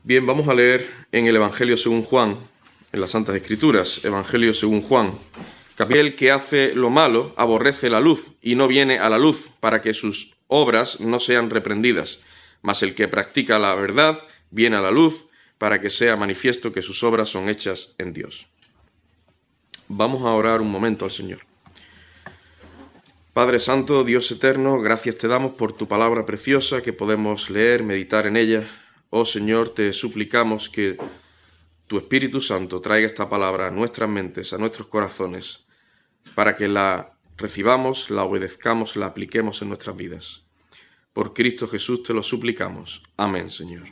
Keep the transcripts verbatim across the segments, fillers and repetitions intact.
Bien, vamos a leer en el Evangelio según Juan, en las Santas Escrituras, Evangelio según Juan. El que hace lo malo aborrece la luz y no viene a la luz para que sus obras no sean reprendidas. Mas el que practica la verdad viene a la luz para que sea manifiesto que sus obras son hechas en Dios. Vamos a orar un momento al Señor. Padre Santo, Dios eterno, gracias te damos por tu palabra preciosa que podemos leer, meditar en ella. Oh Señor, te suplicamos que tu Espíritu Santo traiga esta palabra a nuestras mentes, a nuestros corazones, para que la recibamos, la obedezcamos, la apliquemos en nuestras vidas. Por Cristo Jesús te lo suplicamos. Amén, Señor.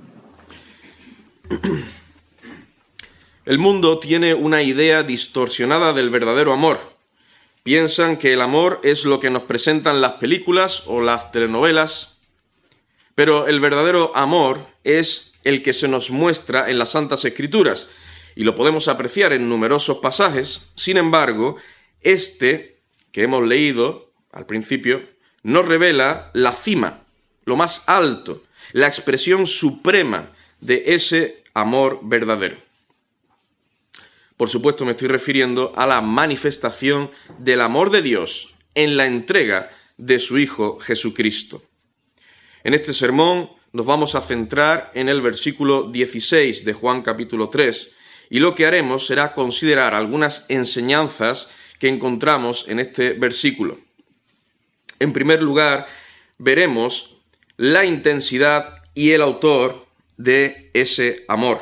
El mundo tiene una idea distorsionada del verdadero amor. Piensan que el amor es lo que nos presentan las películas o las telenovelas, pero el verdadero amor es el que se nos muestra en las Santas Escrituras y lo podemos apreciar en numerosos pasajes. Sin embargo, este que hemos leído al principio nos revela la cima, lo más alto, la expresión suprema de ese amor verdadero. Por supuesto, me estoy refiriendo a la manifestación del amor de Dios en la entrega de su Hijo Jesucristo. En este sermón nos vamos a centrar en el versículo dieciséis de Juan capítulo tres y lo que haremos será considerar algunas enseñanzas que encontramos en este versículo. En primer lugar, veremos la intensidad y el autor de ese amor.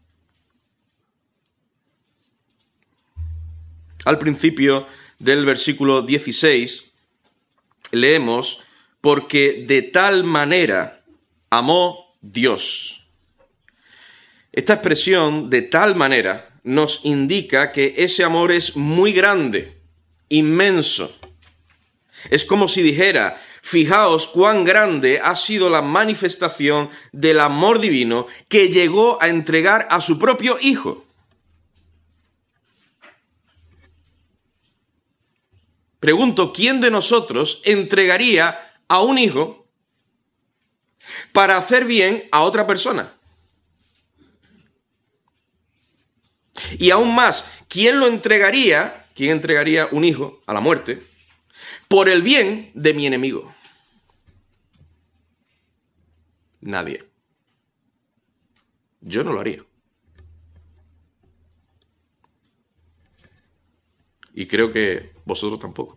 Al principio del versículo dieciséis leemos: porque de tal manera amó Dios. Esta expresión, de tal manera, nos indica que ese amor es muy grande, inmenso. Es como si dijera: fijaos cuán grande ha sido la manifestación del amor divino que llegó a entregar a su propio Hijo. Pregunto, ¿quién de nosotros entregaría a un hijo para hacer bien a otra persona? Y aún más, ¿quién lo entregaría, quién entregaría un hijo a la muerte por el bien de mi enemigo? Nadie. Yo no lo haría. Y creo que vosotros tampoco.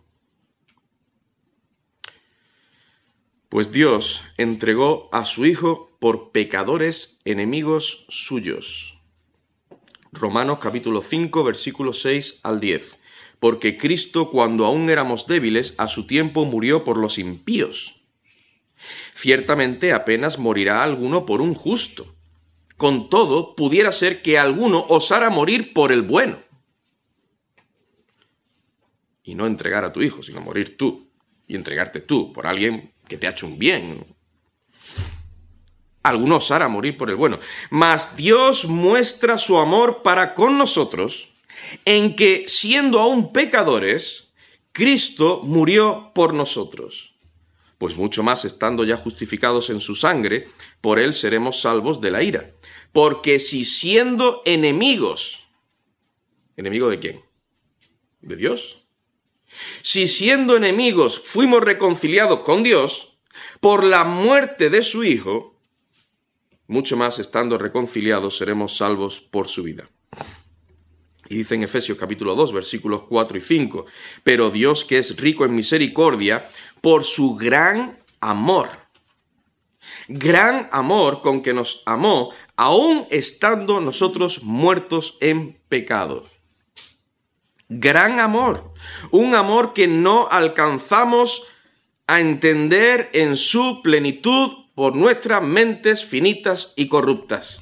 Pues Dios entregó a su Hijo por pecadores enemigos suyos. Romanos capítulo cinco, versículos seis al diez. Porque Cristo, cuando aún éramos débiles, a su tiempo murió por los impíos. Ciertamente apenas morirá alguno por un justo. Con todo, pudiera ser que alguno osara morir por el bueno. Y no entregar a tu hijo, sino morir tú. Y entregarte tú por alguien que te ha hecho un bien. Alguno osara morir por el bueno. Mas Dios muestra su amor para con nosotros en que, siendo aún pecadores, Cristo murió por nosotros. Pues mucho más, estando ya justificados en su sangre, por él seremos salvos de la ira. Porque si siendo enemigos, ¿enemigo de quién? ¿De Dios? Si siendo enemigos fuimos reconciliados con Dios por la muerte de su Hijo, mucho más estando reconciliados seremos salvos por su vida. Y dice en Efesios capítulo dos, versículos cuatro y cinco, pero Dios, que es rico en misericordia, por su gran amor, gran amor con que nos amó, aun estando nosotros muertos en pecado. Gran amor, un amor que no alcanzamos a entender en su plenitud por nuestras mentes finitas y corruptas.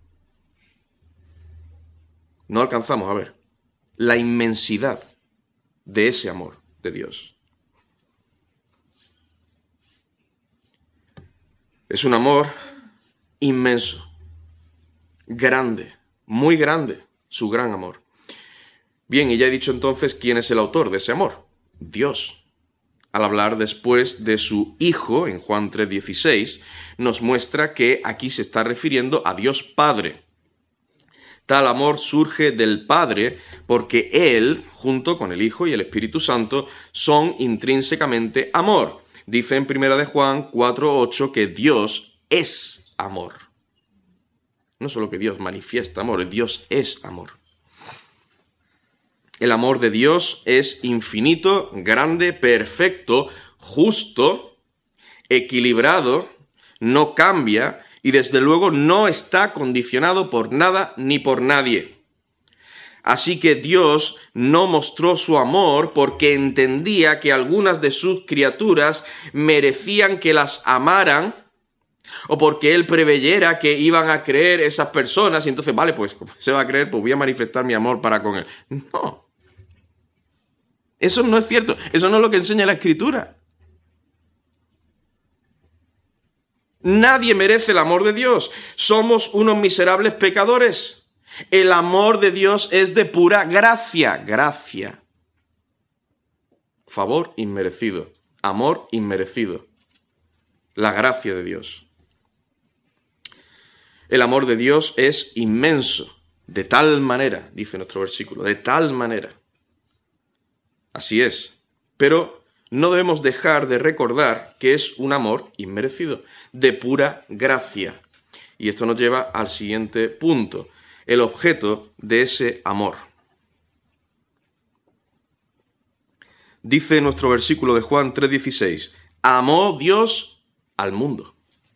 No alcanzamos a ver la inmensidad de ese amor de Dios. Es un amor inmenso, grande, muy grande, su gran amor. Bien, y ya he dicho entonces quién es el autor de ese amor. Dios. al hablar después de su Hijo, en Juan tres dieciséis, nos muestra que aquí se está refiriendo a Dios Padre. Tal amor surge del Padre porque Él, junto con el Hijo y el Espíritu Santo, son intrínsecamente amor. Dice en primera de Juan cuatro ocho que Dios es amor. No solo que Dios manifiesta amor, Dios es amor. El amor de Dios es infinito, grande, perfecto, justo, equilibrado, no cambia y desde luego no está condicionado por nada ni por nadie. Así que Dios no mostró su amor porque entendía que algunas de sus criaturas merecían que las amaran o porque Él preveyera que iban a creer esas personas y entonces, vale, pues como se va a creer, pues voy a manifestar mi amor para con Él. No. Eso no es cierto. Eso no es lo que enseña la Escritura. Nadie merece el amor de Dios. Somos unos miserables pecadores. El amor de Dios es de pura gracia. Gracia. Favor inmerecido. Amor inmerecido. La gracia de Dios. El amor de Dios es inmenso. De tal manera, dice nuestro versículo, de tal manera. Así es, pero no debemos dejar de recordar que es un amor inmerecido, de pura gracia. Y esto nos lleva al siguiente punto, el objeto de ese amor. Dice nuestro versículo de Juan tres dieciséis, amó Dios al mundo.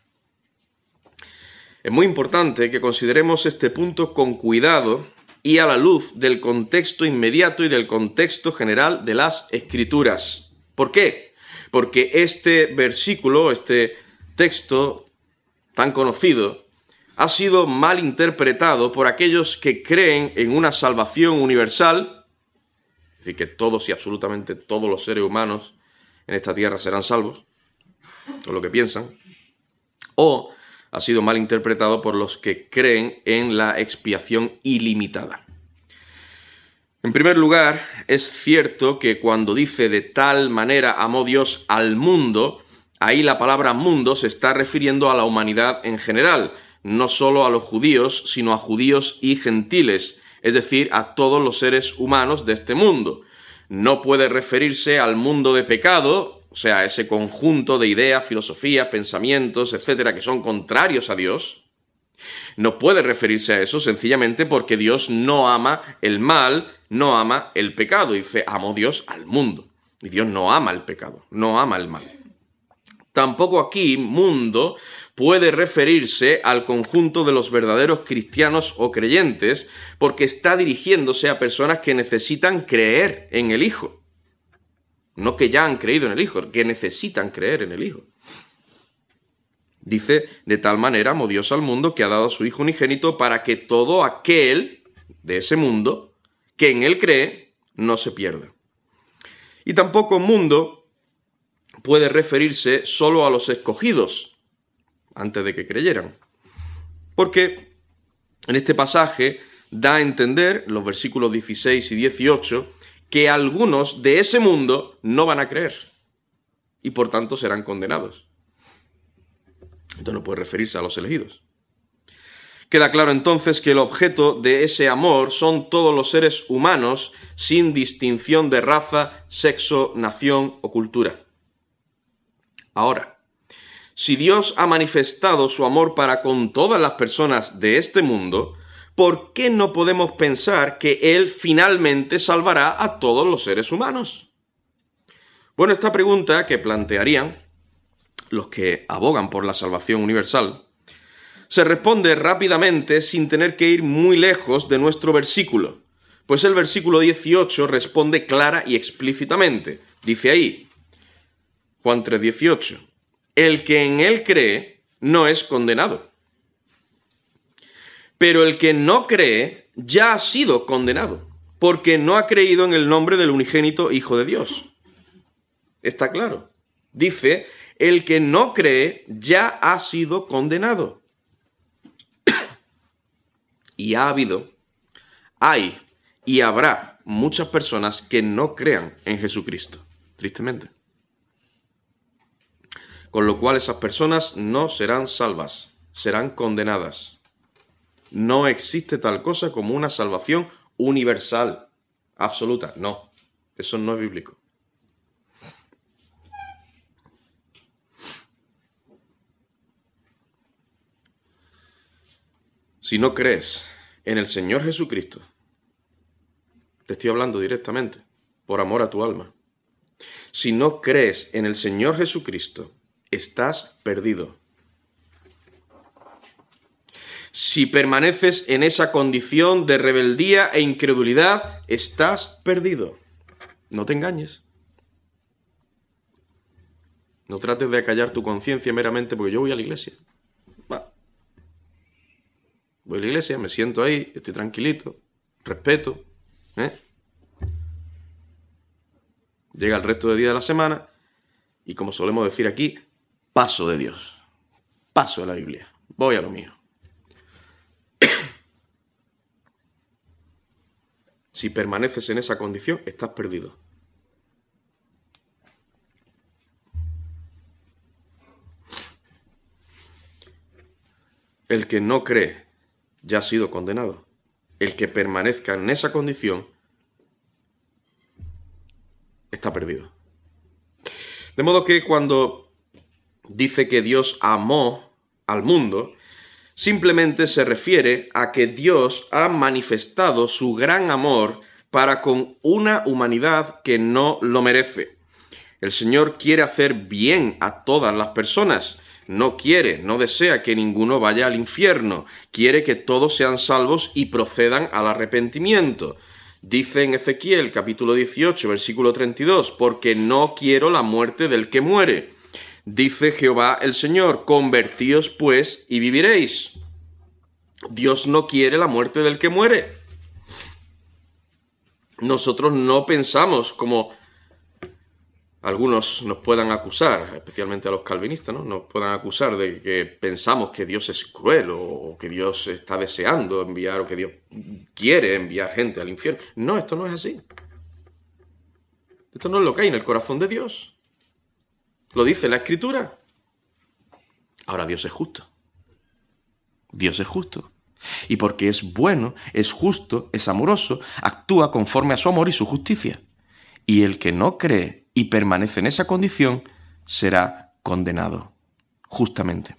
Es muy importante que consideremos este punto con cuidado y a la luz del contexto inmediato y del contexto general de las Escrituras. ¿Por qué? Porque este versículo, este texto tan conocido, ha sido mal interpretado por aquellos que creen en una salvación universal, es decir, que todos y absolutamente todos los seres humanos en esta tierra serán salvos, o lo que piensan, o ha sido mal interpretado por los que creen en la expiación ilimitada. En primer lugar, es cierto que cuando dice de tal manera amó Dios al mundo, ahí la palabra mundo se está refiriendo a la humanidad en general, no solo a los judíos, sino a judíos y gentiles, es decir, a todos los seres humanos de este mundo. No puede referirse al mundo de pecado, o sea, ese conjunto de ideas, filosofías, pensamientos, etcétera, que son contrarios a Dios. No puede referirse a eso sencillamente porque Dios no ama el mal, no ama el pecado. Dice, amó Dios al mundo. Y Dios no ama el pecado, no ama el mal. Tampoco aquí, mundo, puede referirse al conjunto de los verdaderos cristianos o creyentes, porque está dirigiéndose a personas que necesitan creer en el Hijo. No que ya han creído en el Hijo, que necesitan creer en el Hijo. Dice, de tal manera amó Dios al mundo que ha dado a su Hijo unigénito para que todo aquel de ese mundo que en él cree no se pierda. Y tampoco mundo puede referirse solo a los escogidos antes de que creyeran. Porque en este pasaje da a entender, los versículos dieciséis y dieciocho, que algunos de ese mundo no van a creer y por tanto serán condenados. Esto no puede referirse a los elegidos. Queda claro entonces que el objeto de ese amor son todos los seres humanos sin distinción de raza, sexo, nación o cultura. Ahora, si Dios ha manifestado su amor para con todas las personas de este mundo, ¿por qué no podemos pensar que Él finalmente salvará a todos los seres humanos? Bueno, esta pregunta que plantearían los que abogan por la salvación universal se responde rápidamente sin tener que ir muy lejos de nuestro versículo, pues el versículo dieciocho responde clara y explícitamente. Dice ahí, Juan tres dieciocho, el que en Él cree no es condenado. Pero el que no cree ya ha sido condenado, porque no ha creído en el nombre del unigénito Hijo de Dios. Está claro. Dice, el que no cree ya ha sido condenado. Y ha habido, hay y habrá muchas personas que no crean en Jesucristo, tristemente. con lo cual esas personas no serán salvas, serán condenadas. No existe tal cosa como una salvación universal, absoluta. No, eso no es bíblico. Si no crees en el Señor Jesucristo, te estoy hablando directamente, por amor a tu alma. Si no crees en el Señor Jesucristo, estás perdido. Si permaneces en esa condición de rebeldía e incredulidad, estás perdido. No te engañes. No trates de acallar tu conciencia meramente porque yo voy a la iglesia. Va. Voy a la iglesia, me siento ahí, estoy tranquilito, respeto. ¿eh? Llega el resto de día de la semana y, como solemos decir aquí, paso de Dios. Paso de la Biblia. Voy a lo mío. Si permaneces en esa condición, estás perdido. El que no cree ya ha sido condenado. El que permanezca en esa condición está perdido. De modo que cuando dice que Dios amó al mundo, simplemente se refiere a que Dios ha manifestado su gran amor para con una humanidad que no lo merece. El Señor quiere hacer bien a todas las personas. No quiere, no desea que ninguno vaya al infierno. Quiere que todos sean salvos y procedan al arrepentimiento. Dice en Ezequiel capítulo dieciocho, versículo treinta y dos, porque no quiero la muerte del que muere. Dice Jehová el Señor, convertíos pues y viviréis. Dios no quiere la muerte del que muere. Nosotros no pensamos como algunos nos puedan acusar, especialmente a los calvinistas, ¿no? Nos puedan acusar de que pensamos que Dios es cruel o que Dios está deseando enviar o que Dios quiere enviar gente al infierno. No, esto no es así. Esto no es lo que hay en el corazón de Dios. Lo dice la Escritura. Ahora, Dios es justo. Dios es justo. Y porque es bueno, es justo, es amoroso, actúa conforme a su amor y su justicia. Y el que no cree y permanece en esa condición será condenado, justamente.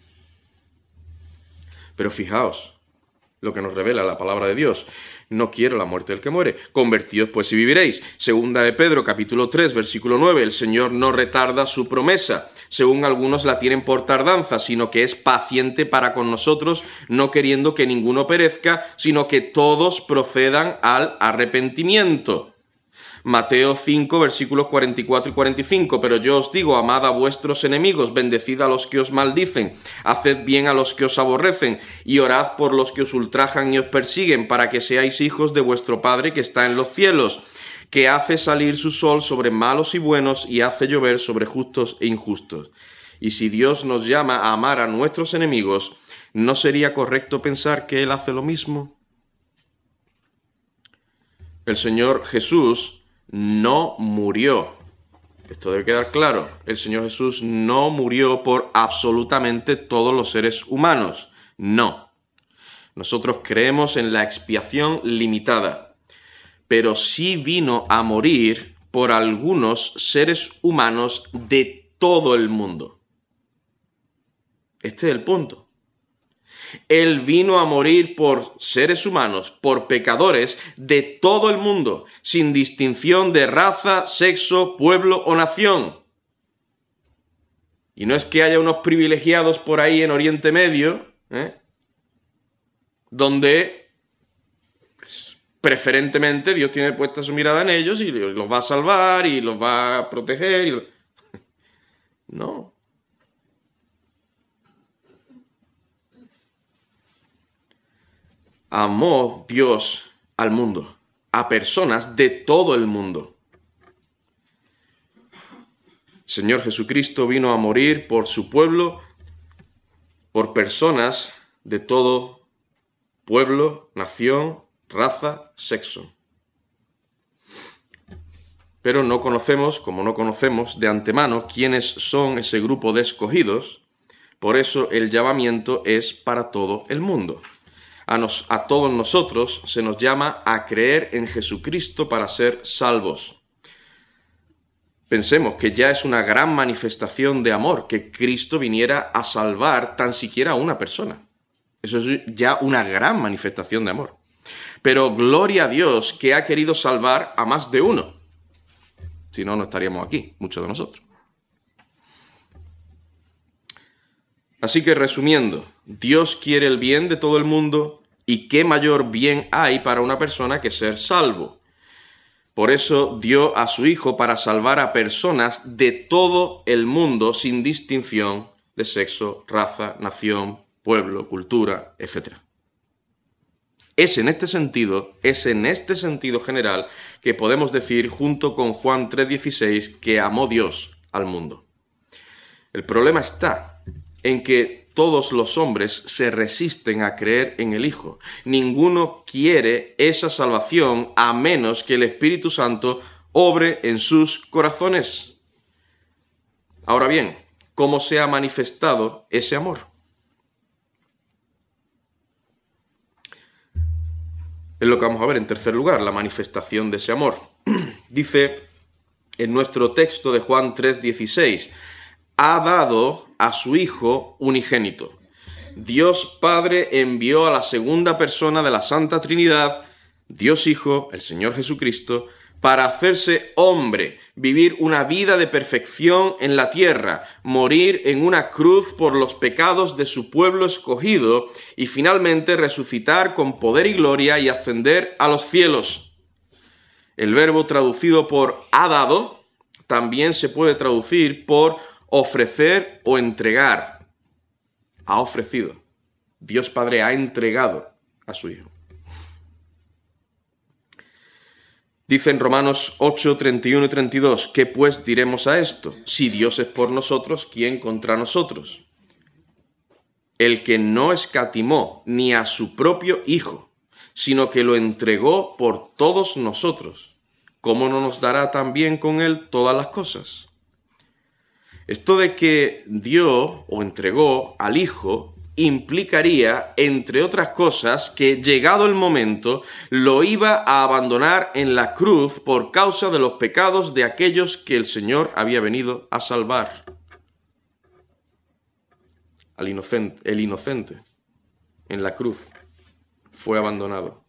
Pero fijaos lo que nos revela la palabra de Dios. No quiero la muerte del que muere. Convertíos pues y viviréis. Segunda de Pedro, capítulo tres, versículo nueve. El Señor no retarda su promesa, según algunos la tienen por tardanza, sino que es paciente para con nosotros, no queriendo que ninguno perezca, sino que todos procedan al arrepentimiento. Mateo cinco, versículos cuarenta y cuatro y cuarenta y cinco. Pero yo os digo, amad a vuestros enemigos, bendecid a los que os maldicen, haced bien a los que os aborrecen, y orad por los que os ultrajan y os persiguen, para que seáis hijos de vuestro Padre que está en los cielos, que hace salir su sol sobre malos y buenos, y hace llover sobre justos e injustos. Y si Dios nos llama a amar a nuestros enemigos, ¿no sería correcto pensar que Él hace lo mismo? El Señor Jesús no murió. Esto debe quedar claro. El Señor Jesús no murió por absolutamente todos los seres humanos. No. Nosotros creemos en la expiación limitada, pero sí vino a morir por algunos seres humanos de todo el mundo. Este es el punto. Él vino a morir por seres humanos, por pecadores de todo el mundo, sin distinción de raza, sexo, pueblo o nación. Y no es que haya unos privilegiados por ahí en Oriente Medio, ¿eh? donde pues, preferentemente Dios tiene puesta su mirada en ellos y los va a salvar y los va a proteger. Y... No. Amó Dios al mundo, a personas de todo el mundo. Señor Jesucristo vino a morir por su pueblo, por personas de todo pueblo, nación, raza, sexo. Pero no conocemos, como no conocemos de antemano quiénes son ese grupo de escogidos, por eso el llamamiento es para todo el mundo. A, nos, a todos nosotros se nos llama a creer en Jesucristo para ser salvos. Pensemos que ya es una gran manifestación de amor que Cristo viniera a salvar tan siquiera a una persona. Eso es ya una gran manifestación de amor. Pero gloria a Dios que ha querido salvar a más de uno. Si no, no estaríamos aquí, muchos de nosotros. Así que resumiendo, Dios quiere el bien de todo el mundo y qué mayor bien hay para una persona que ser salvo. Por eso dio a su Hijo para salvar a personas de todo el mundo sin distinción de sexo, raza, nación, pueblo, cultura, etcétera. Es en este sentido, es en este sentido general que podemos decir junto con Juan tres dieciséis que amó Dios al mundo. El problema está en que todos los hombres se resisten a creer en el Hijo. Ninguno quiere esa salvación a menos que el Espíritu Santo obre en sus corazones. Ahora bien, ¿cómo se ha manifestado ese amor? Es lo que vamos a ver en tercer lugar, la manifestación de ese amor. Dice en nuestro texto de Juan tres dieciséis, ha dado a su Hijo unigénito. Dios Padre envió a la segunda persona de la Santa Trinidad, Dios Hijo, el Señor Jesucristo, para hacerse hombre, vivir una vida de perfección en la tierra, morir en una cruz por los pecados de su pueblo escogido y finalmente resucitar con poder y gloria y ascender a los cielos. El verbo traducido por ha dado también se puede traducir por ofrecer o entregar. Ha ofrecido. Dios Padre ha entregado a su Hijo. Dice en Romanos ocho, treinta y uno y treinta y dos, ¿qué pues diremos a esto? Si Dios es por nosotros, ¿quién contra nosotros? El que no escatimó ni a su propio Hijo, sino que lo entregó por todos nosotros, ¿cómo no nos dará también con él todas las cosas? Esto de que dio o entregó al Hijo implicaría, entre otras cosas, que llegado el momento lo iba a abandonar en la cruz por causa de los pecados de aquellos que el Señor había venido a salvar. Al inocente, el inocente en la cruz fue abandonado.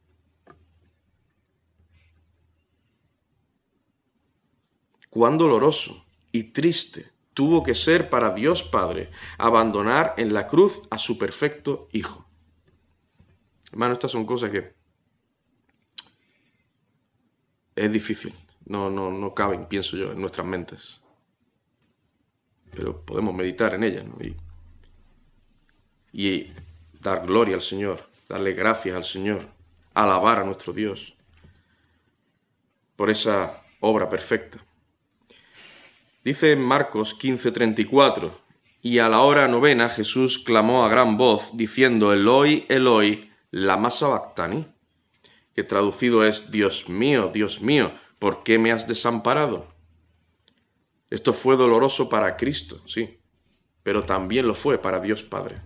Cuán doloroso y triste tuvo que ser para Dios Padre abandonar en la cruz a su perfecto Hijo. Hermano, estas son cosas que es difícil, no, no, no caben, pienso yo, en nuestras mentes. Pero podemos meditar en ellas, ¿no? y, y dar gloria al Señor, darle gracias al Señor, alabar a nuestro Dios por esa obra perfecta. Dice en Marcos quince, treinta y cuatro, y a la hora novena Jesús clamó a gran voz, diciendo, Eloi, Eloi, lama sabactani, que traducido es, Dios mío, Dios mío, ¿por qué me has desamparado? Esto fue doloroso para Cristo, sí, pero también lo fue para Dios Padre.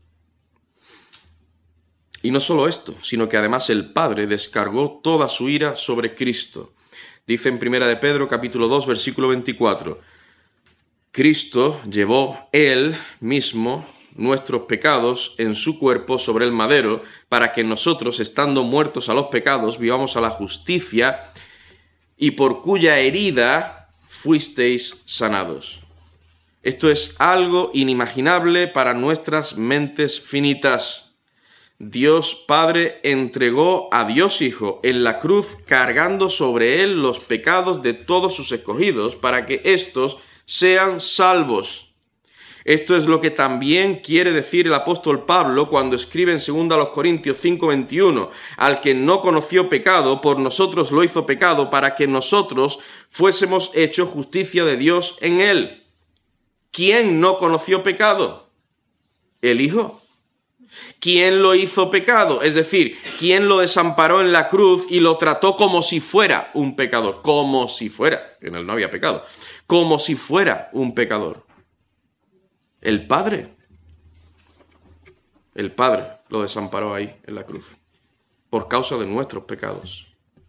Y no solo esto, sino que además el Padre descargó toda su ira sobre Cristo. Dice en Primera de Pedro, capítulo dos, versículo veinticuatro, Cristo llevó Él mismo nuestros pecados en su cuerpo sobre el madero, para que nosotros, estando muertos a los pecados, vivamos a la justicia, y por cuya herida fuisteis sanados. Esto es algo inimaginable para nuestras mentes finitas. Dios Padre entregó a Dios Hijo en la cruz cargando sobre él los pecados de todos sus escogidos para que éstos sean salvos. Esto es lo que también quiere decir el apóstol Pablo cuando escribe en segunda a los Corintios cinco veintiuno, al que no conoció pecado, por nosotros lo hizo pecado para que nosotros fuésemos hechos justicia de Dios en él. ¿Quién no conoció pecado? El Hijo. ¿Quién lo hizo pecado? Es decir, ¿quién lo desamparó en la cruz y lo trató como si fuera un pecador? Como si fuera, en él no había pecado, como si fuera un pecador. El Padre. El Padre lo desamparó ahí en la cruz, por causa de nuestros pecados.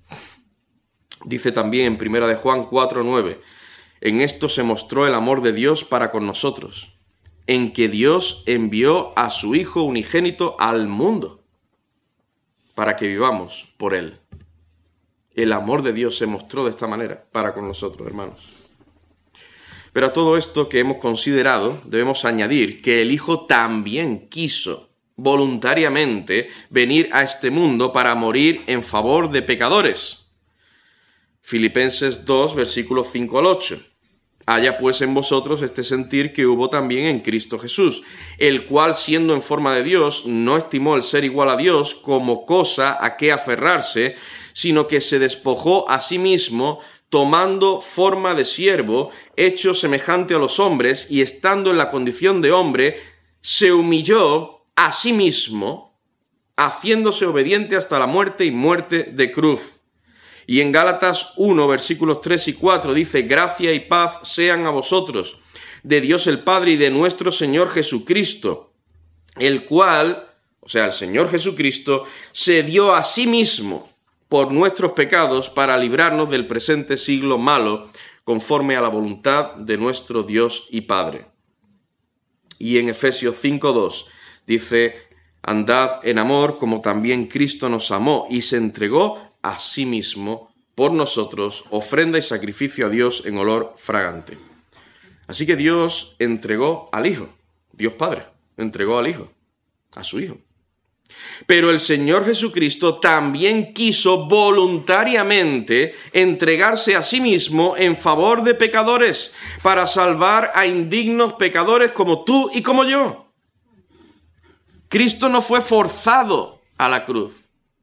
Dice también en primera de Juan cuatro nueve, en esto se mostró el amor de Dios para con nosotros, en que Dios envió a su Hijo unigénito al mundo, para que vivamos por Él. El amor de Dios se mostró de esta manera para con nosotros, hermanos. Pero a todo esto que hemos considerado, debemos añadir que el Hijo también quiso voluntariamente venir a este mundo para morir en favor de pecadores. Filipenses dos, versículos cinco al ocho. Haya pues en vosotros este sentir que hubo también en Cristo Jesús, el cual, siendo en forma de Dios, no estimó el ser igual a Dios como cosa a que aferrarse, sino que se despojó a sí mismo, tomando forma de siervo, hecho semejante a los hombres, y estando en la condición de hombre, se humilló a sí mismo, haciéndose obediente hasta la muerte y muerte de cruz. Y en Gálatas uno, versículos tres y cuatro dice, gracia y paz sean a vosotros, de Dios el Padre y de nuestro Señor Jesucristo, el cual, o sea, el Señor Jesucristo, se dio a sí mismo por nuestros pecados para librarnos del presente siglo malo, conforme a la voluntad de nuestro Dios y Padre. Y en Efesios cinco dos dice, andad en amor como también Cristo nos amó y se entregó a sí mismo por nosotros, ofrenda y sacrificio a Dios en olor fragante. Así que Dios entregó al Hijo, Dios Padre, entregó al Hijo, a su Hijo. Pero el Señor Jesucristo también quiso voluntariamente entregarse a sí mismo en favor de pecadores, para salvar a indignos pecadores como tú y como yo. Cristo no fue forzado a la cruz.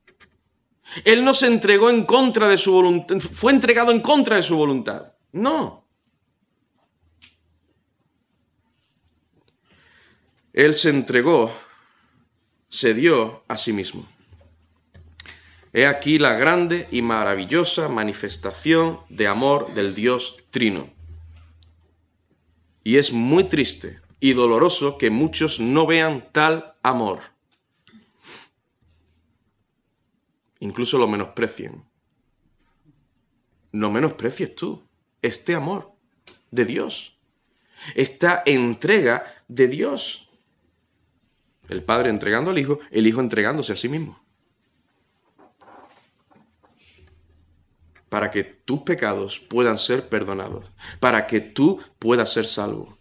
Él no se entregó en contra de su voluntad, fue entregado en contra de su voluntad. No. Él se entregó, se dio a sí mismo. He aquí la grande y maravillosa manifestación de amor del Dios Trino. Y es muy triste y doloroso que muchos no vean tal amor. Incluso lo menosprecien. No menosprecies tú este amor de Dios, esta entrega de Dios. El Padre entregando al Hijo, el Hijo entregándose a sí mismo. Para que tus pecados puedan ser perdonados, para que tú puedas ser salvo.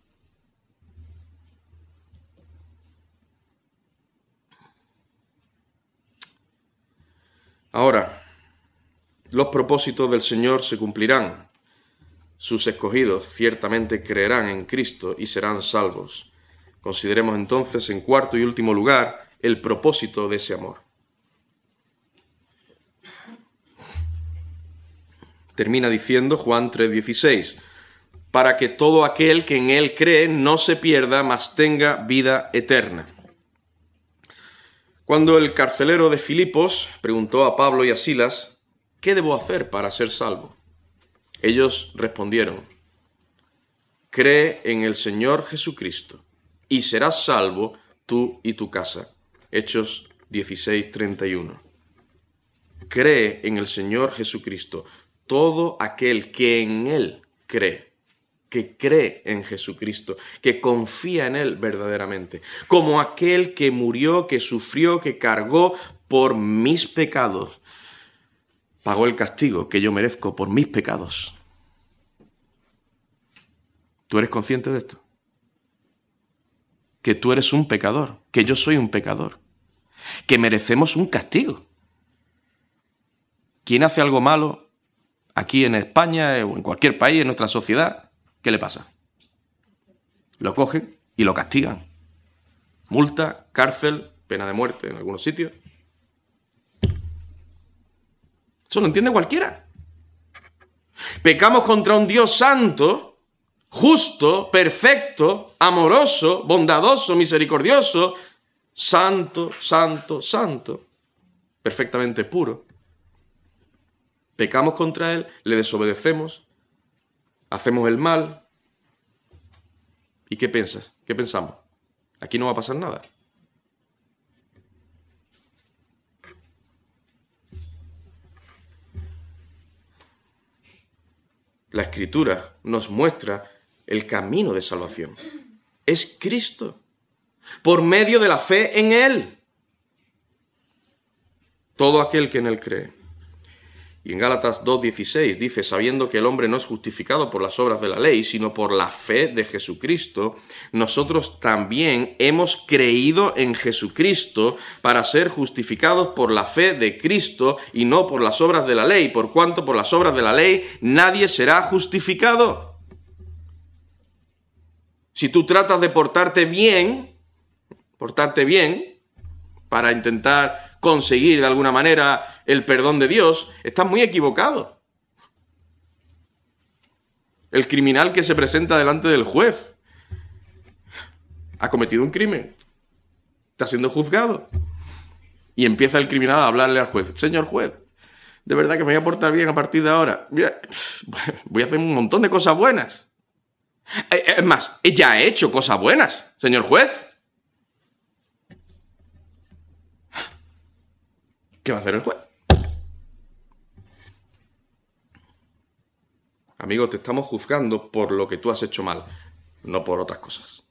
Ahora, los propósitos del Señor se cumplirán. Sus escogidos ciertamente creerán en Cristo y serán salvos. Consideremos entonces, en cuarto y último lugar, el propósito de ese amor. Termina diciendo Juan tres dieciséis, para que todo aquel que en Él cree no se pierda, mas tenga vida eterna. Cuando el carcelero de Filipos preguntó a Pablo y a Silas, ¿qué debo hacer para ser salvo? Ellos respondieron, cree en el Señor Jesucristo y serás salvo tú y tu casa. Hechos dieciséis treinta y uno. Cree en el Señor Jesucristo, todo aquel que en Él cree. Que cree en Jesucristo, que confía en Él verdaderamente, como aquel que murió, que sufrió, que cargó por mis pecados, pagó el castigo que yo merezco por mis pecados. ¿Tú eres consciente de esto? Que tú eres un pecador, que yo soy un pecador, que merecemos un castigo. ¿Quién hace algo malo aquí en España o en cualquier país, en nuestra sociedad? ¿Qué le pasa? Lo cogen y lo castigan. Multa, cárcel, pena de muerte en algunos sitios. Eso lo entiende cualquiera. Pecamos contra un Dios santo, justo, perfecto, amoroso, bondadoso, misericordioso, santo, santo, santo, perfectamente puro. Pecamos contra Él, le desobedecemos, hacemos el mal. ¿Y qué piensas? ¿Qué pensamos? Aquí no va a pasar nada. La Escritura nos muestra el camino de salvación. Es Cristo, por medio de la fe en Él. Todo aquel que en Él cree. Y en Gálatas dos dieciséis dice, sabiendo que el hombre no es justificado por las obras de la ley, sino por la fe de Jesucristo, nosotros también hemos creído en Jesucristo para ser justificados por la fe de Cristo y no por las obras de la ley, por cuanto por las obras de la ley nadie será justificado. Si tú tratas de portarte bien, portarte bien, para intentar conseguir de alguna manera el perdón de Dios, estás muy equivocado. El criminal que se presenta delante del juez ha cometido un crimen, está siendo juzgado, y empieza el criminal a hablarle al juez: señor juez, de verdad que me voy a portar bien a partir de ahora. Mira, voy a hacer un montón de cosas buenas. Es más, ya he hecho cosas buenas, señor juez. ¿Qué va a hacer el juez? Amigo, te estamos juzgando por lo que tú has hecho mal, no por otras cosas.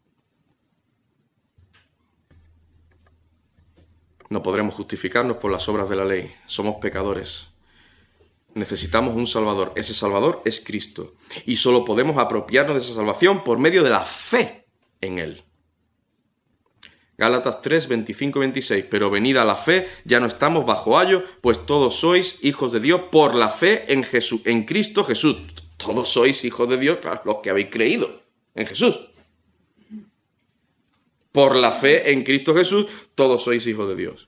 No podremos justificarnos por las obras de la ley. Somos pecadores. Necesitamos un Salvador. Ese Salvador es Cristo. Y solo podemos apropiarnos de esa salvación por medio de la fe en Él. Gálatas tres, veinticinco y veintiséis. Pero venida la fe, ya no estamos bajo ayo, pues todos sois hijos de Dios por la fe en Jesús, en Cristo Jesús. Todos sois hijos de Dios, claro, los que habéis creído en Jesús. Por la fe en Cristo Jesús, todos sois hijos de Dios.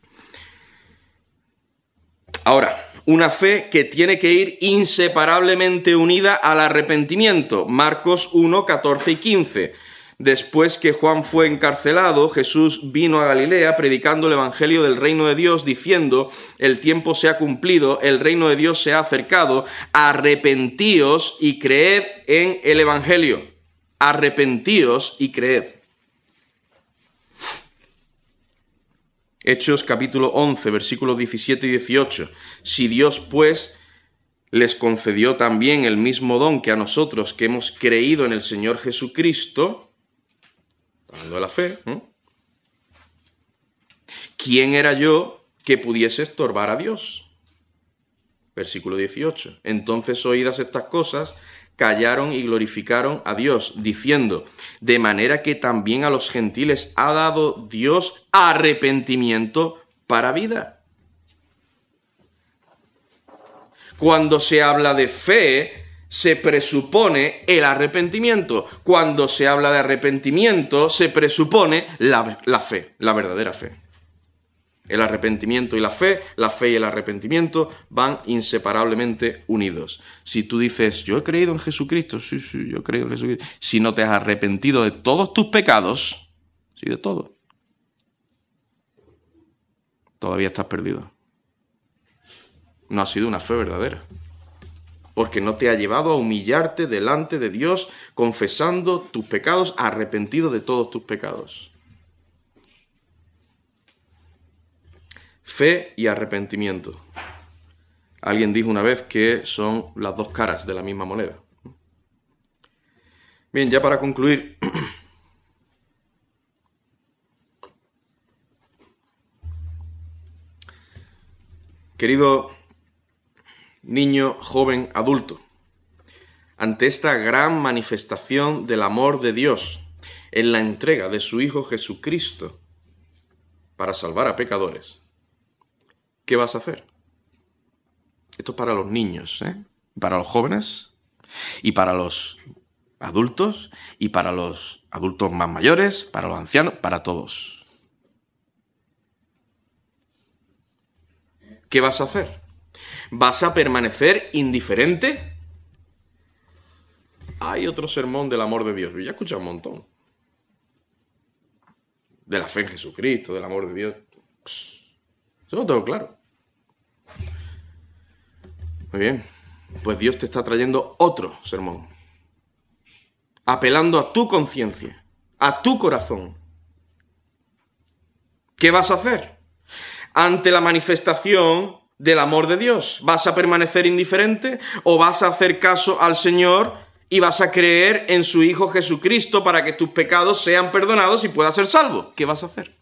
Ahora, una fe que tiene que ir inseparablemente unida al arrepentimiento. Marcos uno, catorce y quince. Después que Juan fue encarcelado, Jesús vino a Galilea predicando el evangelio del reino de Dios, diciendo: el tiempo se ha cumplido, el reino de Dios se ha acercado, arrepentíos y creed en el evangelio. Arrepentíos y creed. Hechos capítulo once, versículos diecisiete y dieciocho. Si Dios, pues, les concedió también el mismo don que a nosotros que hemos creído en el Señor Jesucristo, hablando de la fe, ¿eh? ¿Quién era yo que pudiese estorbar a Dios? Versículo dieciocho. Entonces, oídas estas cosas, callaron y glorificaron a Dios, diciendo: de manera que también a los gentiles ha dado Dios arrepentimiento para vida. Cuando se habla de fe, se presupone el arrepentimiento. Cuando se habla de arrepentimiento, se presupone la, la fe, la verdadera fe. El arrepentimiento y la fe, la fe y el arrepentimiento van inseparablemente unidos. Si tú dices: yo he creído en Jesucristo, sí, sí, yo he creído en Jesucristo. Si no te has arrepentido de todos tus pecados, sí, de todo, todavía estás perdido. No ha sido una fe verdadera. Porque no te ha llevado a humillarte delante de Dios, confesando tus pecados, arrepentido de todos tus pecados. Fe y arrepentimiento. Alguien dijo una vez que son las dos caras de la misma moneda. Bien, ya para concluir, querido niño, joven, adulto, ante esta gran manifestación del amor de Dios en la entrega de su Hijo Jesucristo para salvar a pecadores, ¿qué vas a hacer? Esto es para los niños, ¿eh? Para los jóvenes y para los adultos y para los adultos más mayores, para los ancianos, para todos. ¿Qué vas a hacer? ¿Vas a permanecer indiferente? Hay otro sermón del amor de Dios. Ya he escuchado un montón. de la fe en Jesucristo, del amor de Dios. Eso lo tengo claro. Muy bien, pues Dios te está trayendo otro sermón, apelando a tu conciencia, a tu corazón. ¿Qué vas a hacer ante la manifestación del amor de Dios? ¿Vas a permanecer indiferente o vas a hacer caso al Señor y vas a creer en su Hijo Jesucristo para que tus pecados sean perdonados y puedas ser salvo? ¿Qué vas a hacer?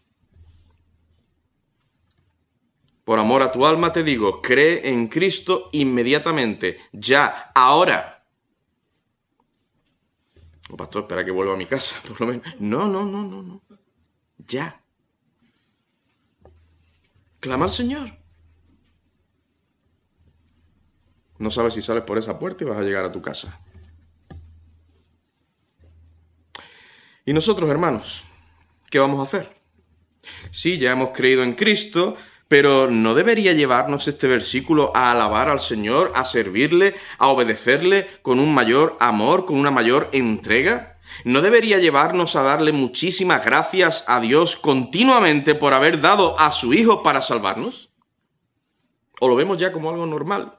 Por amor a tu alma te digo, cree en Cristo inmediatamente, ya, ahora. Oh, pastor, espera que vuelva a mi casa, por lo menos. No, no, no, no, no. Ya. Clama al Señor. No sabes si sales por esa puerta y vas a llegar a tu casa. Y nosotros, hermanos, ¿qué vamos a hacer? Sí, ya hemos creído en Cristo, pero ¿no debería llevarnos este versículo a alabar al Señor, a servirle, a obedecerle con un mayor amor, con una mayor entrega? ¿No debería llevarnos a darle muchísimas gracias a Dios continuamente por haber dado a su Hijo para salvarnos? ¿O lo vemos ya como algo normal?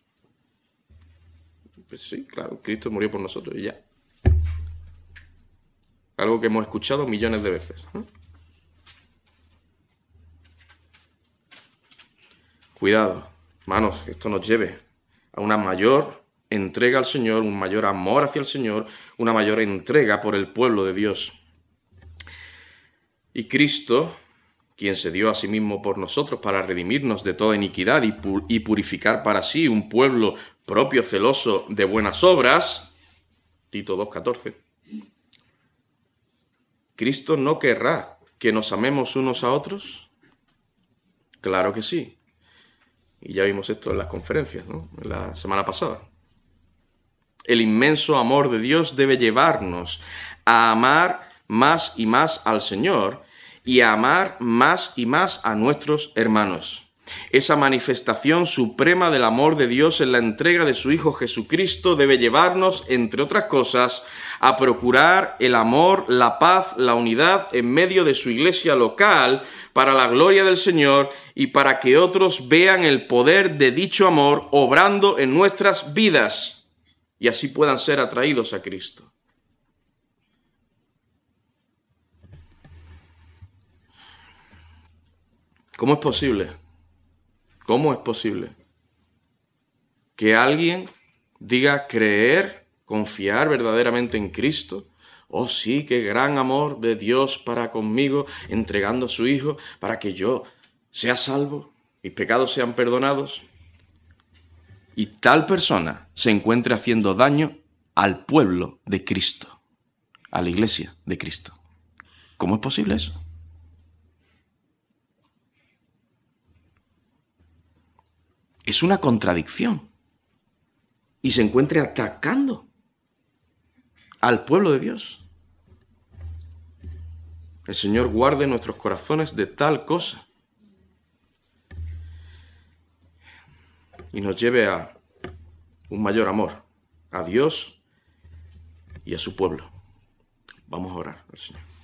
Pues sí, claro, Cristo murió por nosotros y ya. Algo que hemos escuchado millones de veces, ¿eh? Cuidado, hermanos, que esto nos lleve a una mayor entrega al Señor, un mayor amor hacia el Señor, una mayor entrega por el pueblo de Dios. Y Cristo, quien se dio a sí mismo por nosotros para redimirnos de toda iniquidad y, pu- y purificar para sí un pueblo propio, celoso de buenas obras, Tito dos catorce, ¿Cristo no querrá que nos amemos unos a otros? Claro que sí. Y ya vimos esto en las conferencias, ¿no? En la semana pasada. El inmenso amor de Dios debe llevarnos a amar más y más al Señor y a amar más y más a nuestros hermanos. Esa manifestación suprema del amor de Dios en la entrega de su Hijo Jesucristo debe llevarnos, entre otras cosas, a procurar el amor, la paz, la unidad en medio de su iglesia local para la gloria del Señor y para que otros vean el poder de dicho amor obrando en nuestras vidas y así puedan ser atraídos a Cristo. ¿Cómo es posible? ¿Cómo es posible que alguien diga creer, confiar verdaderamente en Cristo? Oh sí, qué gran amor de Dios para conmigo, entregando a su Hijo para que yo sea salvo, mis pecados sean perdonados. Y tal persona se encuentre haciendo daño al pueblo de Cristo, a la iglesia de Cristo. ¿Cómo es posible eso? Es una contradicción. Y se encuentre atacando al pueblo de Dios. El Señor guarde nuestros corazones de tal cosa y nos lleve a un mayor amor a Dios y a su pueblo. Vamos a orar al Señor.